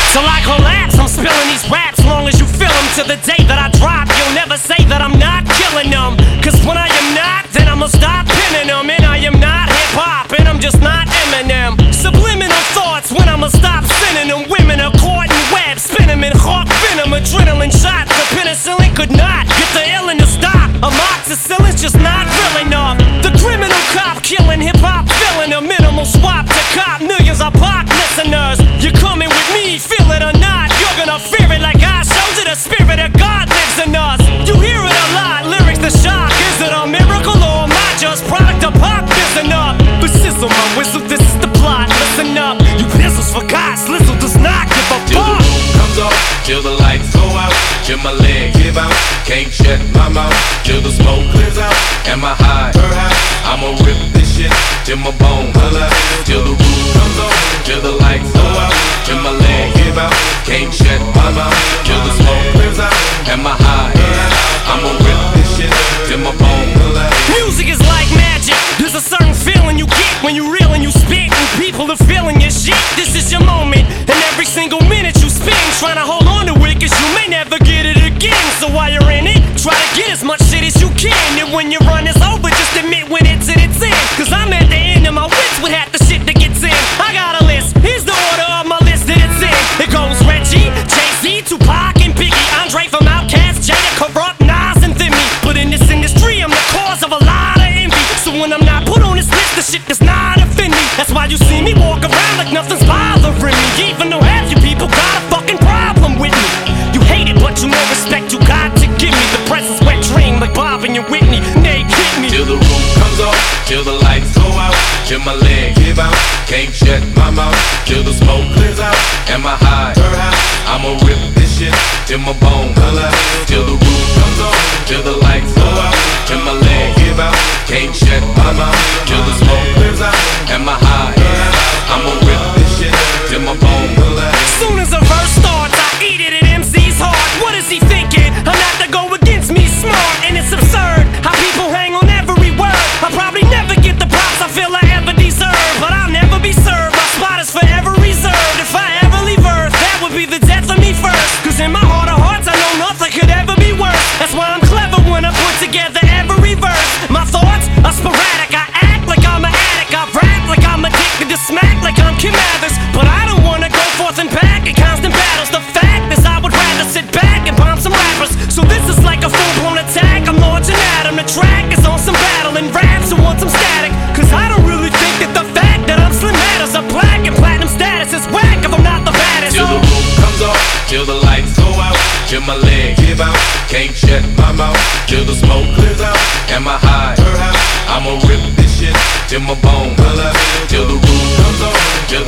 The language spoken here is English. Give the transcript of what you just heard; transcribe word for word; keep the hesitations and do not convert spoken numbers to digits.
Till I collapse, I'm spilling these raps long as you feel them. To the day that I drop, you'll never say that I'm not killing them. Cause when I am not, then I'ma stop pinning them. And I am not hip-hop, and I'm just not Eminem. Subliminal thoughts when I'ma stop sending them. Women are caught in webs, spin them in hawk venom. Adrenaline shots, the penicillin could not get the illin to stop. Amoxicillin's just not real enough. The criminal cop killing hip-hop, filling a minimal swap to cop millions of pop listeners. You're coming with me, feel it or not, you're gonna fear it like I showed you. The spirit of God lives in us. You hear it a lot, lyrics the shock. Is it a miracle or am I just product of pop? Listen up, but sizzle my whistle, this is the plot. Listen up, you pistols forgot, Slizzle does not give a till fuck. the roof comes off, till the lights go out, till my leg give out, can't shut my mouth, till the smoke clears out, and my high, I'ma rip this shit till my bone holla, till the roof comes off, till the lights go out, till my leg give out, can't shut my mouth, till the smoke clears out, and my high, I'ma rip this shit till my bone holla. Music is like magic. There's a certain feeling you get when you reel and you spit, and people are feeling your shit. This is your moment, and every single minute you spend trying to hold on to it, cause you may never get it again. So while you're in it, try to get as much shit as you can. And when your run is over, just admit when it's at its end. Cause I'm at the end of my wits with half the shit that gets in. I got a list, here's the order of my list that it's in. It goes Reggie, Jay-Z, Tupac, and Biggie, Andre from Outkast, Jada, Corrupt, Nas, and Thimmy. But in this industry, I'm the cause of a lot of envy. So when I'm not put on this list, the shit does not offend me. That's why you see me walk around like nothing's bothering me. Even though half you people got a fucking problem with me. You hate it, but you know respect you got to give me. The presence wet dream like Bob and your Whitney. Nay, kick me. Till the roof comes off, till the lights go out, till my leg give out, can't shut my mouth, till the smoke clears out, and my high, I'ma rip this shit till my bone holla, till the roof comes off, till the lights go out, till my leg give out, can't shut my mouth, till the smoke clears out, and my high, I'ma rip this shit till my bone holla. Soon as a verse starts, I eat it at M C's heart. What is he thinking? I'm not to go against me, smart, and it's absurd how people hang on every word. I'll probably never get the props I feel I ever deserve, but I'll never be served. My spot is forever reserved. If I ever leave Earth, that would be the death of me first. Cause in my heart of hearts, I know nothing could ever be worse. That's why I'm clever when I put together every verse. My thoughts are sporadic. I act like I'm an addict. I rap like I'm addicted to smack like I'm Kim Mathers. But I don't wanna go forth and back in constant battles. The fact is I would rather sit back and bomb some rappers. So this is like a full-blown attack. I'm launching at 'em. The track is on some battle and raps who want some static. Cause I don't really think that the fact that I'm Slim matters. A black and platinum status is whack if I'm not the baddest. Till the roof comes off, till the lights go out, till my leg give out, can't shut my mouth, till the smoke clears out, and my high, I'ma rip this shit till my bone holla, till the roof comes off, till